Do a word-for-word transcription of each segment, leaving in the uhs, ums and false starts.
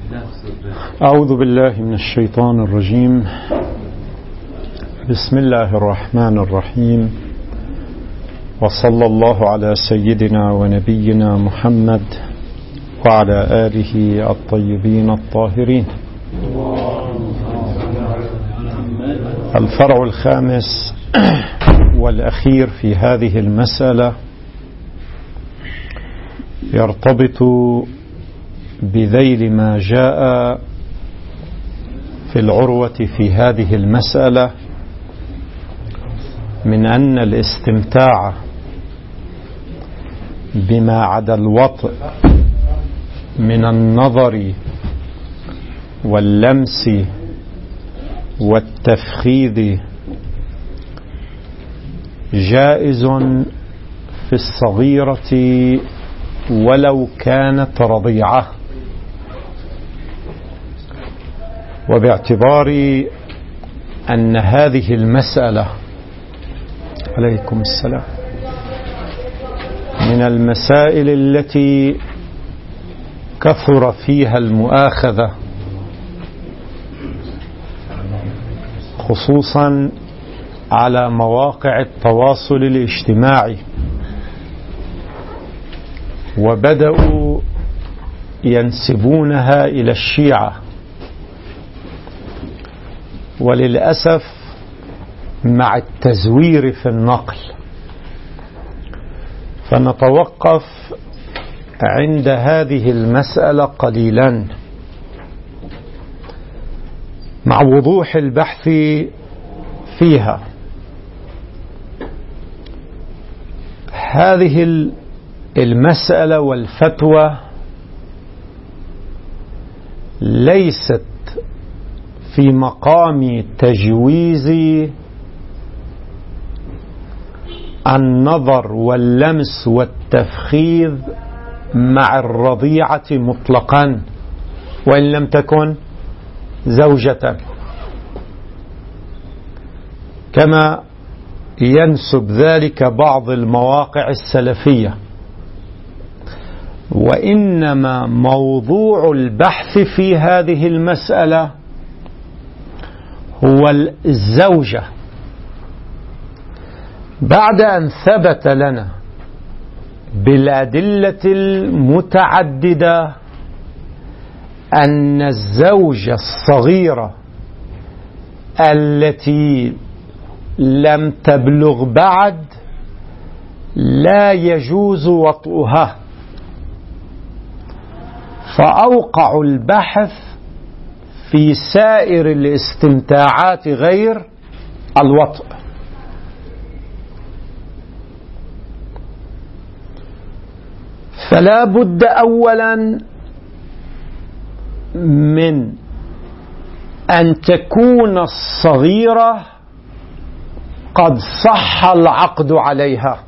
أعوذ بالله من الشيطان الرجيم. بسم الله الرحمن الرحيم، وصلى الله على سيدنا ونبينا محمد وعلى آله الطيبين الطاهرين. الفرع الخامس والأخير في هذه المسألة يرتبط بذيل ما جاء في العروة في هذه المسألة من أن الاستمتاع بما عدا الوطء من النظر واللمس والتفخيذ جائز في الصغيرة ولو كانت رضيعة، وباعتبار أن هذه المسألة عليكم السلام من المسائل التي كثر فيها المؤاخذة خصوصا على مواقع التواصل الاجتماعي، وبدأوا ينسبونها إلى الشيعة، وللأسف مع التزوير في النقل. فنتوقف عند هذه المسألة قليلا مع وضوح البحث فيها. هذه المسألة والفتوى ليست في مقام تجويز النظر واللمس والتفخيذ مع الرضيعة مطلقا وإن لم تكن زوجة، كما ينسب ذلك بعض المواقع السلفية، وإنما موضوع البحث في هذه المسألة هو الزوجة. بعد أن ثبت لنا بالأدلة المتعددة أن الزوجة الصغيرة التي لم تبلغ بعد لا يجوز وطئها، فأوقع البحث في سائر الاستمتاعات غير الوطء. فلا بد أولا من أن تكون الصغيرة قد صح العقد عليها.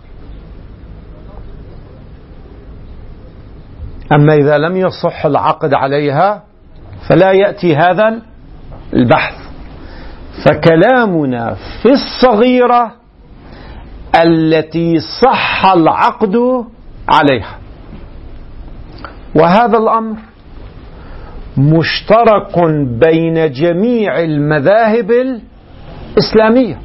أما إذا لم يصح العقد عليها فلا يأتي هذا البحث. فكلامنا في الصغيرة التي صح العقد عليها، وهذا الأمر مشترك بين جميع المذاهب الإسلامية،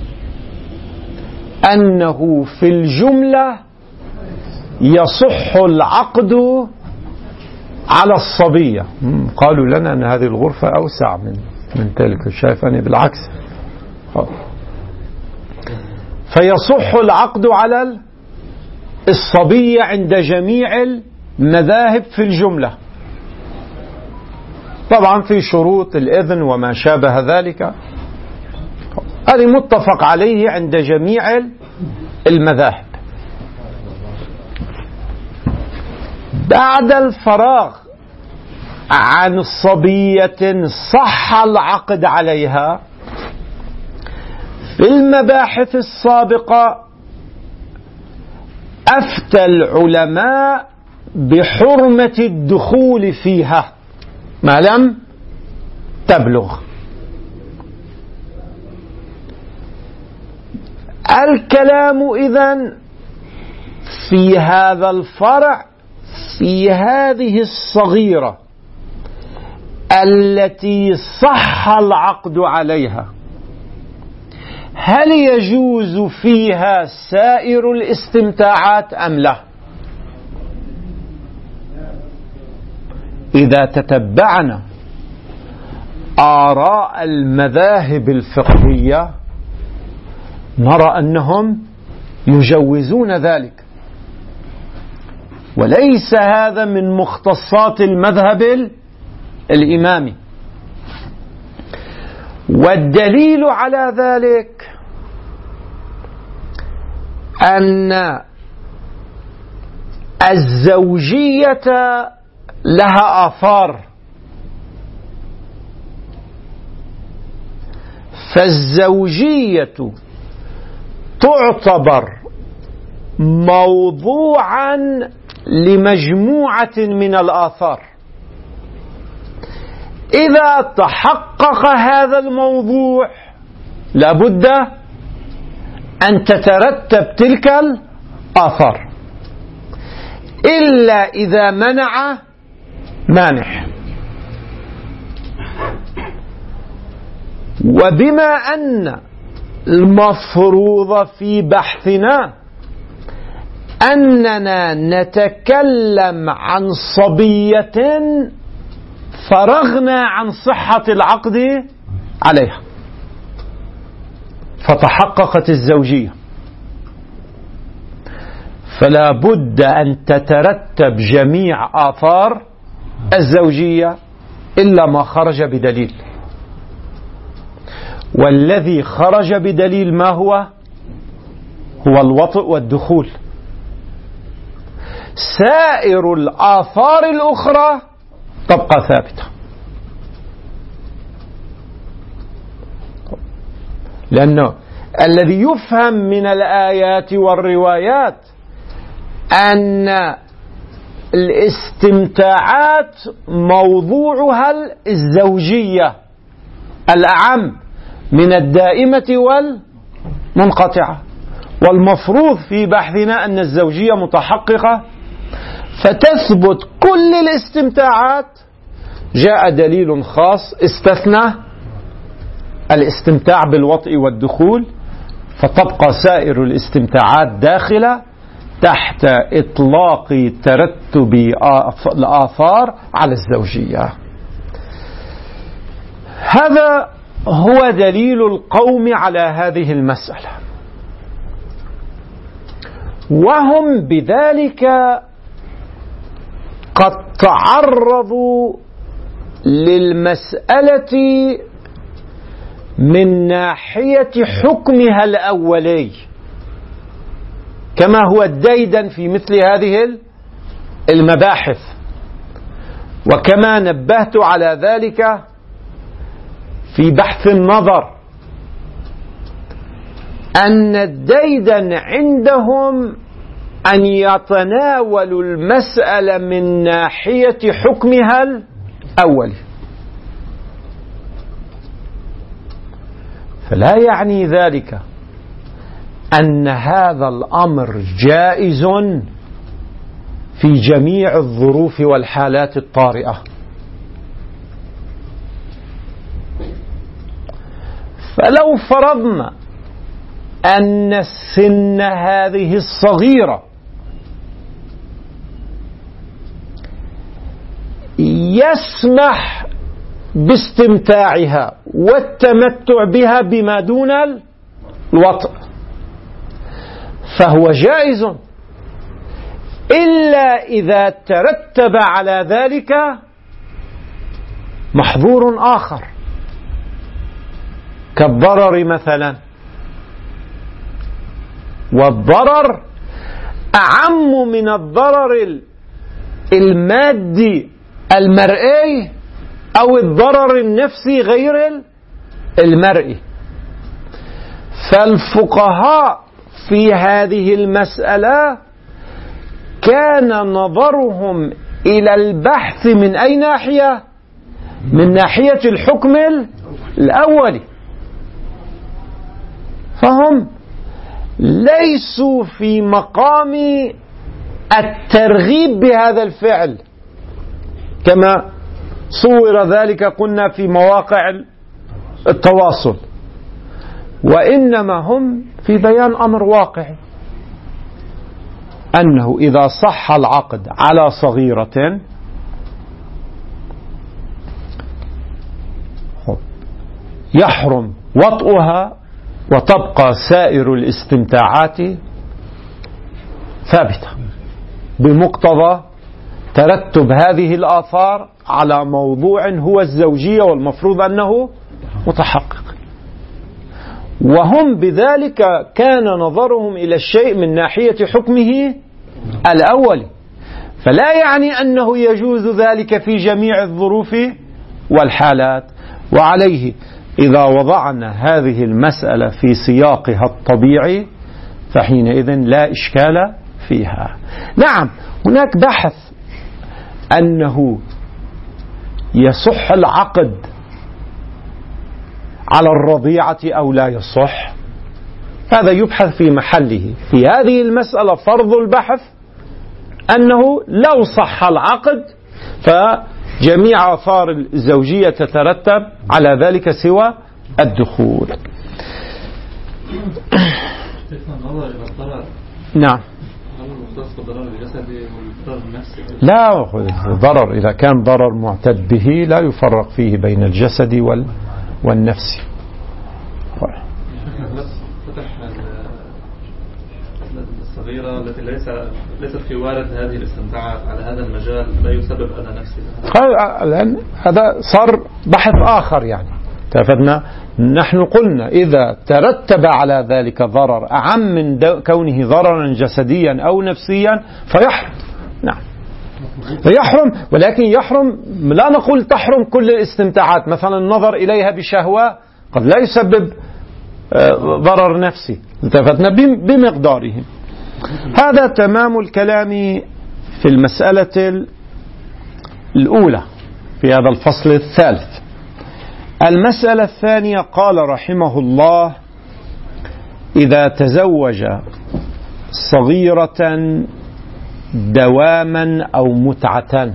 أنه في الجملة يصح العقد على الصبية. قالوا لنا أن هذه الغرفة أوسع من من تلك، شايف أنا بالعكس. فيصح العقد على الصبية عند جميع المذاهب في الجملة، طبعا في شروط الإذن وما شابه ذلك، هذه متفق عليه عند جميع المذاهب. بعد الفراغ عن صبية صح العقد عليها في المباحث السابقة أفتى العلماء بحرمة الدخول فيها ما لم تبلغ. الكلام إذن في هذا الفرع في هذه الصغيرة التي صح العقد عليها هل يجوز فيها سائر الاستمتاعات أم لا؟ إذا تتبعنا آراء المذاهب الفقهية نرى أنهم يجوزون ذلك، وليس هذا من مختصات المذهب الإمامي. والدليل على ذلك أن الزوجية لها آثار، فالزوجية تعتبر موضوعا لمجموعة من الآثار. إذا تحقق هذا الموضوع لابد أن تترتب تلك الآثار، إلا إذا منع مانع. وبما أن المفروض في بحثنا أننا نتكلم عن صبية فرغنا عن صحة العقد عليها فتحققت الزوجية، فلا بد أن تترتب جميع آثار الزوجية إلا ما خرج بدليل. والذي خرج بدليل ما هو؟ هو الوطء والدخول. سائر الآثار الأخرى تبقى ثابتة، لأنه الذي يفهم من الآيات والروايات أن الاستمتاعات موضوعها الزوجية الأعم من الدائمة والمنقطعة، والمفروض في بحثنا أن الزوجية متحققة فتثبت كل الاستمتاعات. جاء دليل خاص استثنى الاستمتاع بالوطء والدخول، فتبقى سائر الاستمتاعات داخلة تحت إطلاق ترتب الآثار على الزوجية. هذا هو دليل القوم على هذه المسألة، وهم بذلك قد تعرضوا للمسألة من ناحية حكمها الأولي، كما هو الديدن في مثل هذه المباحث. وكما نبهت على ذلك في بحث النظر أن الديدن عندهم أن يتناولوا المسألة من ناحية حكمها الأول، فلا يعني ذلك أن هذا الأمر جائز في جميع الظروف والحالات الطارئة. فلو فرضنا أن السن هذه الصغيرة يسمح باستمتاعها والتمتع بها بما دون الوطء فهو جائز، إلا إذا ترتب على ذلك محظور آخر كالضرر مثلا. والضرر أعم من الضرر المادي المرئي أو الضرر النفسي غير المرئي. فالفقهاء في هذه المسألة كان نظرهم إلى البحث من أي ناحية؟ من ناحية الحكم الأولي، فهم ليسوا في مقام الترغيب بهذا الفعل كما صور ذلك قلنا في مواقع التواصل، وإنما هم في بيان أمر واقعي، أنه إذا صح العقد على صغيرة يحرم وطئها وتبقى سائر الاستمتاعات ثابتة بمقتضى ترتب هذه الآثار على موضوع هو الزوجية، والمفروض أنه متحقق. وهم بذلك كان نظرهم إلى الشيء من ناحية حكمه الأول، فلا يعني أنه يجوز ذلك في جميع الظروف والحالات. وعليه إذا وضعنا هذه المسألة في سياقها الطبيعي فحينئذ لا إشكال فيها. نعم هناك بحث أنه يصح العقد على الرضيعة أو لا يصح، هذا يبحث في محله. في هذه المسألة فرض البحث أنه لو صح العقد فجميع آثار الزوجية تترتب على ذلك سوى الدخول. نعم. لا، ضرر إذا كان ضرر معتد به لا يفرق فيه بين الجسد وال والنفس. الصغيرة التي ليس ليست في وارد هذه الاستمتاعات على هذا المجال لا يسبب أذى نفسي. الآن هذا صار بحث آخر يعني تفدنا. نحن قلنا إذا ترتب على ذلك ضرر أعم من كونه ضررا جسديا أو نفسيا فيحرم. نعم فيحرم، ولكن يحرم لا نقول تحرم كل الاستمتاعات، مثلا النظر إليها بشهوة قد لا يسبب ضرر نفسي، التفتنا بمقدارهم. هذا تمام الكلام في المسألة الأولى في هذا الفصل الثالث. المسألة الثانية قال رحمه الله: إذا تزوج صغيرة دواما أو متعة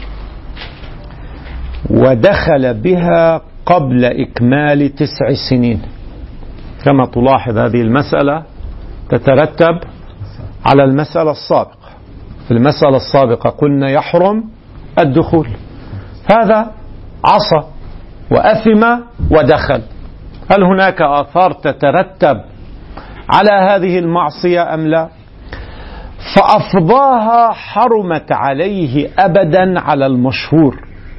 ودخل بها قبل إكمال تسع سنين. كما تلاحظ هذه المسألة تترتب على المسألة السابقة. في المسألة السابقة قلنا يحرم الدخول، هذا عصى وأثم ودخل. هل هناك آثار تترتب على هذه المعصية أم لا؟ فأفضاها حرمت عليه أبدا على المشهور،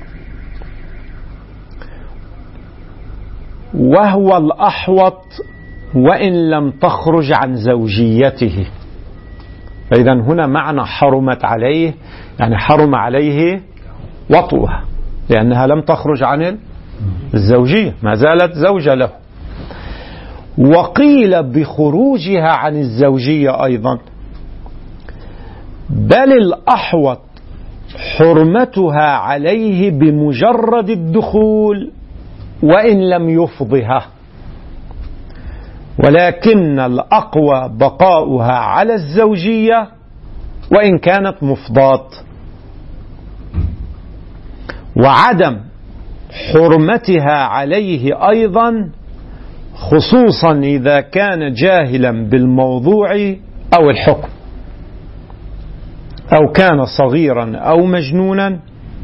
وهو الأحوط وإن لم تخرج عن زوجيته. فإذا هنا معنى حرمت عليه يعني حرم عليه وطئها، لأنها لم تخرج عن الزوجية، ما زالت زوجة له. وقيل بخروجها عن الزوجية أيضا، بل الأحوط حرمتها عليه بمجرد الدخول وإن لم يفضها، ولكن الأقوى بقاؤها على الزوجية وإن كانت مفضاة. وعدم حرمتها عليه أيضا خصوصا إذا كان جاهلا بالموضوع أو الحكم، أو كان صغيرا أو مجنونا،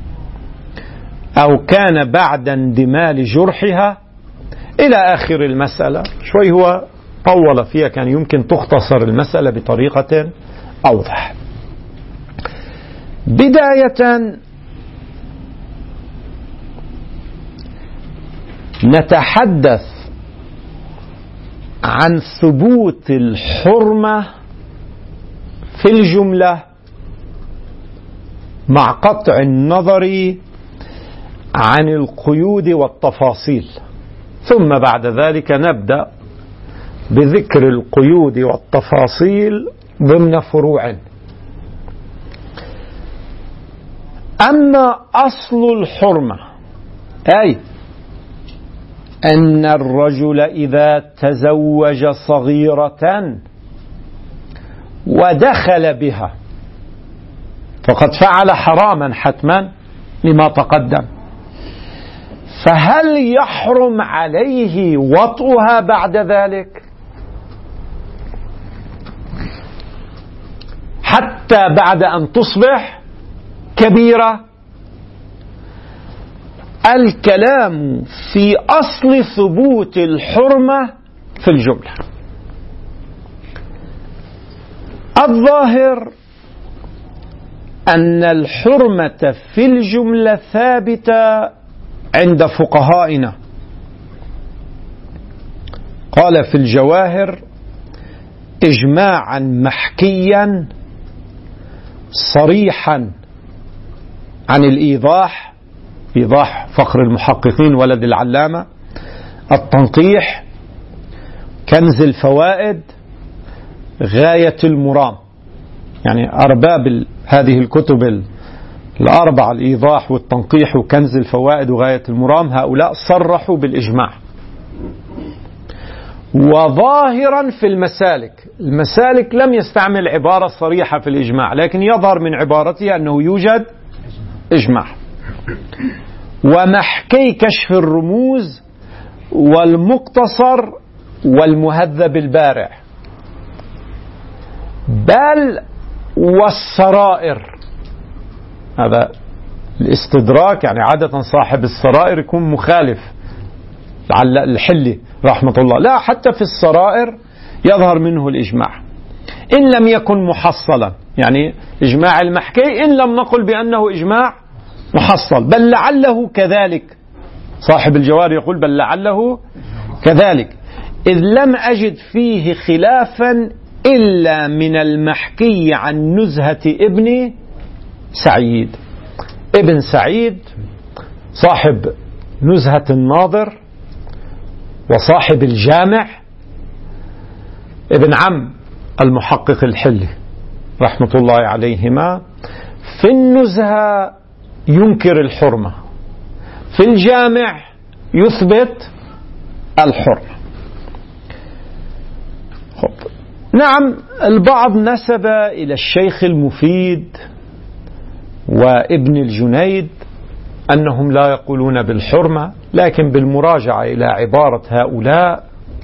أو كان بعد اندمال جرحها إلى آخر المسألة. شوي هو طول فيها، كان يمكن تختصر المسألة بطريقة أوضح. بداية نتحدث عن ثبوت الحرمة في الجملة مع قطع النظر عن القيود والتفاصيل، ثم بعد ذلك نبدأ بذكر القيود والتفاصيل ضمن فروع. أما أصل الحرمة أي أن الرجل إذا تزوج صغيرة ودخل بها فقد فعل حراما حتما لما تقدم، فهل يحرم عليه وطئها بعد ذلك حتى بعد أن تصبح كبيرة؟ الكلام في أصل ثبوت الحرمة في الجملة. الظاهر أن الحرمة في الجملة ثابتة عند فقهائنا. قال في الجواهر: إجماعا محكيا صريحا عن الإيضاح، إيضاح فخر المحققين ولد العلامة، التنقيح، كنز الفوائد، غاية المرام، يعني أرباب هذه الكتب الأربعة، الإيضاح والتنقيح وكنز الفوائد وغاية المرام، هؤلاء صرحوا بالإجماع. وظاهرا في المسالك، المسالك لم يستعمل عبارة صريحة في الإجماع، لكن يظهر من عبارته أنه يوجد إجماع. ومحكي كشف الرموز والمقتصر والمهذب البارع، بل والسرائر. هذا الاستدراك، يعني عادة صاحب السرائر يكون مخالف على الحلي رحمة الله، لا، حتى في السرائر يظهر منه الإجماع إن لم يكن محصلا، يعني إجماع المحكي إن لم نقل بأنه إجماع محصل، بل لعله كذلك. صاحب الجوار يقول: بل لعله كذلك، إذ لم أجد فيه خلافا إلا من المحكي عن نزهة ابن سعيد. ابن سعيد صاحب نزهة الناظر وصاحب الجامع، ابن عم المحقق الحلي رحمة الله عليهما. في النزهة ينكر الحرمة، في الجامع يثبت الحرمة. خب. نعم، البعض نسب إلى الشيخ المفيد وابن الجنيد أنهم لا يقولون بالحرمة، لكن بالمراجعة إلى عبارة هؤلاء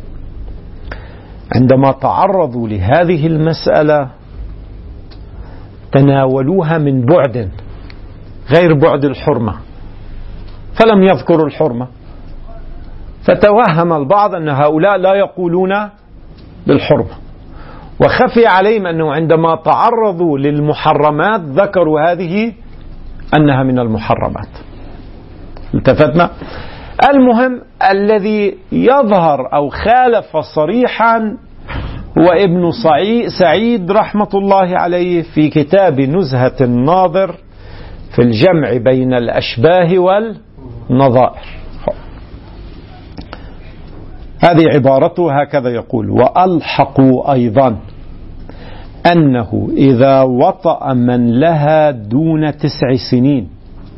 عندما تعرضوا لهذه المسألة تناولوها من بعد غير بعد الحرمة، فلم يذكروا الحرمة، فتوهم البعض أن هؤلاء لا يقولون بالحرمة، وخفي عليهم أنه عندما تعرضوا للمحرمات ذكروا هذه أنها من المحرمات. التفتنا. المهم، الذي يظهر أو خالف صريحا هو ابن سعيد رحمة الله عليه في كتاب نزهة الناظر في الجمع بين الأشباه والنظائر. هذه عبارته هكذا يقول: وألحقوا أيضا أنه إذا وطأ من لها دون تسع سنين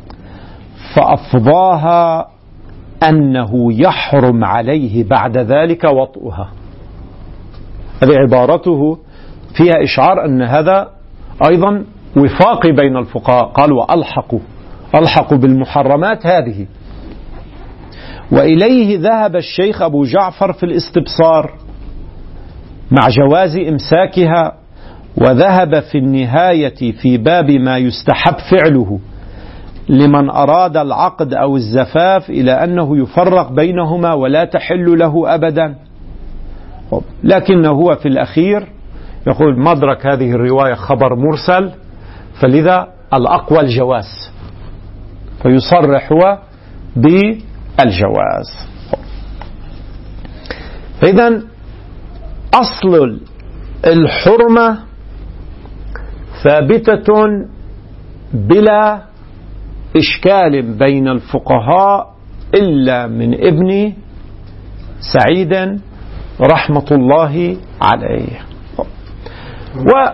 فأفضاها أنه يحرم عليه بعد ذلك وطئها. هذه عبارته فيها إشعار أن هذا أيضا وفاقي بين الفقهاء. قال: وألحقوا، ألحقوا بالمحرمات هذه. وإليه ذهب الشيخ أبو جعفر في الاستبصار مع جواز إمساكها، وذهب في النهاية في باب ما يستحب فعله لمن أراد العقد أو الزفاف إلى أنه يفرق بينهما ولا تحل له أبدا. لكنه هو في الأخير يقول: مدرك هذه الرواية خبر مرسل، فلذا الأقوى الجواز، فيصرح هو بالجواز. فإذا أصل الحرمة ثابتة بلا إشكال بين الفقهاء إلا من ابن سعيد رحمة الله عليه. و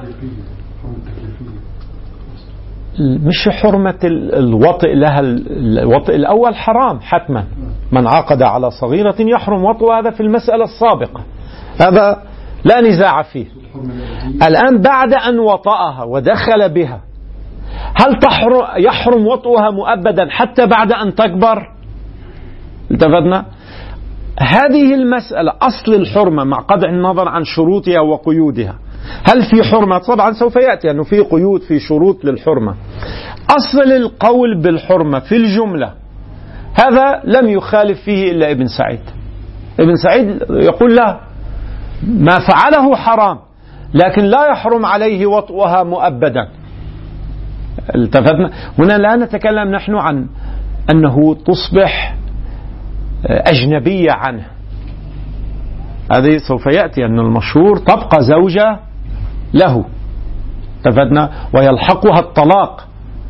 مش حرمة الوطئ لها، الوطئ الأول حرام حتما، من عقد على صغيرة يحرم وطئ، هذا في المسألة السابقة، هذا لا نزاع فيه. الآن بعد أن وطأها ودخل بها، هل يحرم وطئها مؤبدا حتى بعد أن تكبر؟ التفتنا؟ هذه المسألة أصل الحرمة مع قطع النظر عن شروطها وقيودها. هل في حرمة؟ طبعا سوف يأتي أنه في قيود، في شروط للحرمة. أصل القول بالحرمة في الجملة هذا لم يخالف فيه إلا ابن سعيد. ابن سعيد يقول لا، ما فعله حرام لكن لا يحرم عليه وطئها مؤبدا. التفتنا؟ هنا لا نتكلم نحن عن أنه تصبح أجنبية عنه، هذه سوف يأتي أن المشهور تبقى زوجة له، التفتنا؟ ويلحقها الطلاق،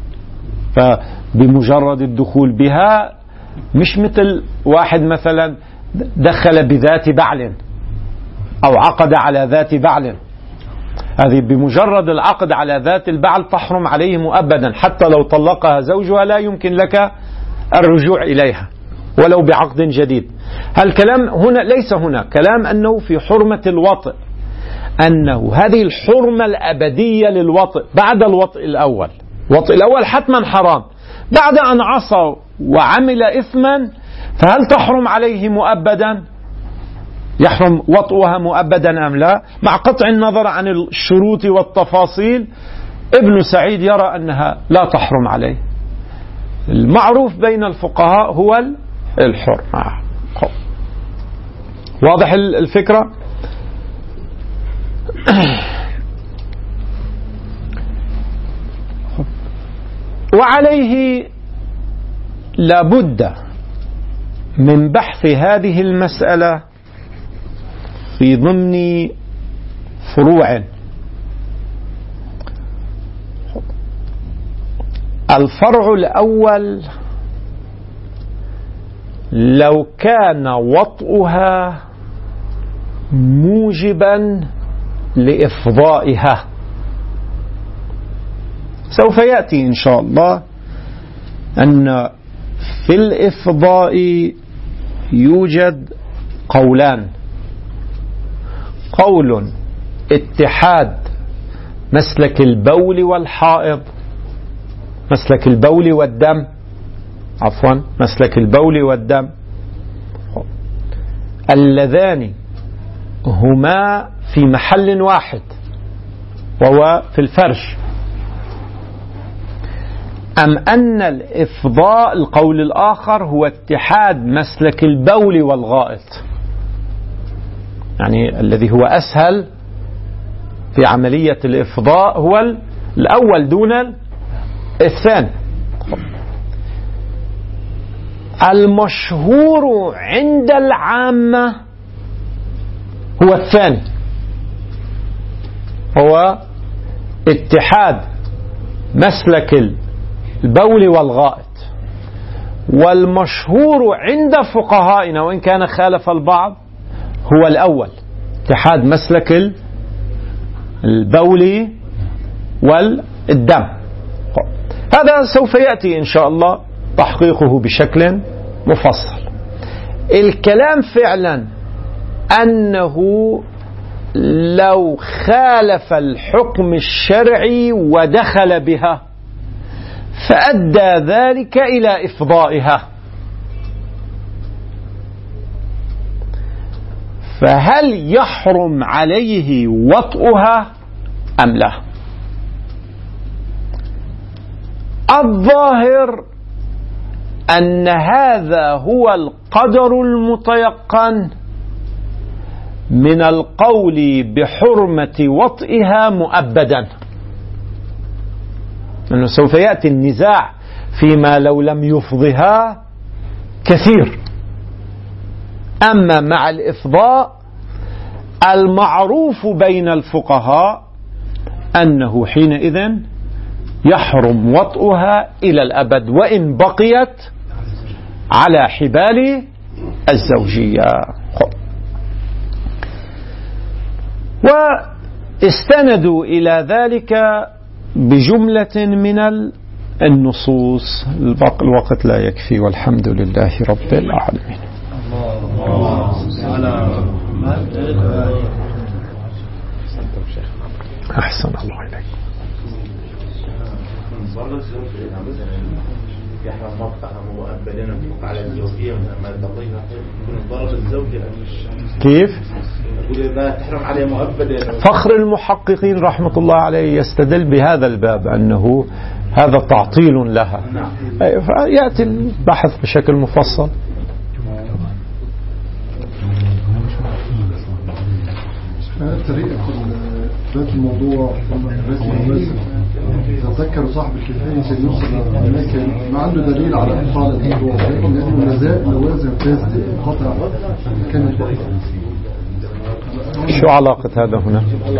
فبمجرد الدخول بها مش مثل واحد مثلا دخل بذات بعل أو عقد على ذات بعل، هذه بمجرد العقد على ذات البعل تحرم عليه مؤبدا، حتى لو طلقها زوجها لا يمكن لك الرجوع إليها ولو بعقد جديد. الكلام هنا ليس هنا كلام أنه في حرمة الوطئ، أنه هذه الحرمة الأبدية للوطئ بعد الوطئ الأول. الوطئ الأول حتما حرام، بعد أن عصى وعمل إثما فهل تحرم عليه مؤبدا؟ يحرم وطئها مؤبدا أم لا؟ مع قطع النظر عن الشروط والتفاصيل ابن سعيد يرى أنها لا تحرم عليه. المعروف بين الفقهاء هو الحرمة. واضح الفكرة؟ وعليه لابد من بحث هذه المسألة في ضمن فروع. الفرع الأول: لو كان وطئها موجبا لإفضائها. سوف يأتي إن شاء الله أن في الإفضاء يوجد قولان: قول اتحاد مسلك البول والحائض، مسلك البول والدم، عفوا مسلك البول والدم، اللذان هما في محل واحد وهو في الفرج. أم أن الإفضاء القول الآخر هو اتحاد مسلك البول والغائط، يعني الذي هو أسهل في عملية الإفضاء هو الأول دون الثاني. المشهور عند العامة هو الثاني، هو اتحاد مسلك البول والغائط. والمشهور عند فقهائنا وإن كان خالف البعض هو الأول، اتحاد مسلك البول والدم. هذا سوف يأتي إن شاء الله تحقيقه بشكل مفصل. الكلام فعلا أنه لو خالف الحكم الشرعي ودخل بها فأدى ذلك إلى إفضائها، فهل يحرم عليه وطئها أم لا؟ الظاهر أن هذا هو القدر المتيقن من القول بحرمة وطئها مؤبدا، أنه سوف يأتي النزاع فيما لو لم يفضها كثير. أما مع الإفضاء المعروف بين الفقهاء أنه حينئذ يحرم وطئها إلى الأبد وإن بقيت على حبال الزوجية. واستندوا إلى ذلك بجملة من النصوص. الوقت لا يكفي والحمد لله رب العالمين. أحسن الله إليك. يحرم مقطع مؤبدا ويوقع على الزوجية ما تقضيها يكون ضرب الزوجة كيف؟ يقول لا تحرم عليه مؤبدا. فخر المحققين رحمة الله عليه يستدل بهذا الباب أنه هذا تعطيل لها، فيأتي البحث بشكل مفصل. طريقة ذات الموضوع تذكر صاحب الكفاية سيوصل هناك ما عنده دليل على إبطال الموضوع، لكن لأنه لازال لوازم فاسد قطع كانت شو علاقة هذا هنا؟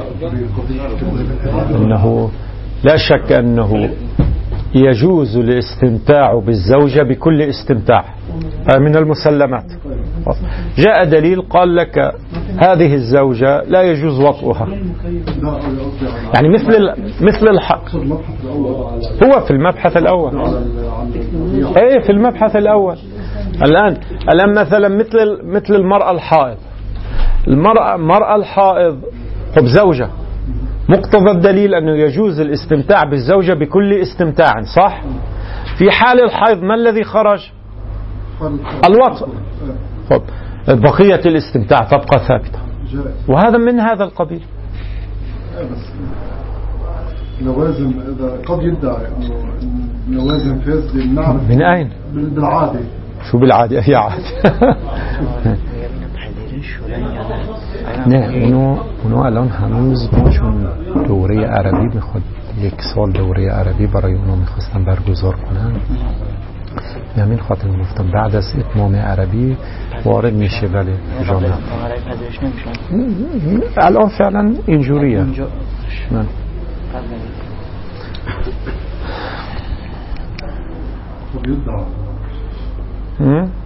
أنه لا شك أنه يجوز الاستمتاع بالزوجة بكل استمتاع من المسلمات. جاء دليل قال لك هذه الزوجة لا يجوز وطئها، يعني مثل مثل الحق هو في المبحث الأول. ايه في المبحث الأول. الآن الآن مثلا مثل مثل المرأة الحائض. المرأة المرأة الحائض طب زوجة، مقتضى الدليل أنه يجوز الاستمتاع بالزوجة بكل استمتاع، صح؟ في حال الحيض ما الذي خرج؟ الوطء. طب بقية الاستمتاع تبقى ثابتة، وهذا من هذا القبيل. لوازم إذا قد يدعي أنه لوازم فاسد نعرف من أين؟ بالعادة. شو بالعادة؟ هي عادة. نه اونو اونو الان هنوز ما چون دوره عربی میخواد یک سال دوره عربی برای اونو میخواستن برگزار کنن، همین خاطر گفتم بعد از اتمام عربی وارد میشه. ولی جامعه الان فعلا اینجوریه. خب يدعى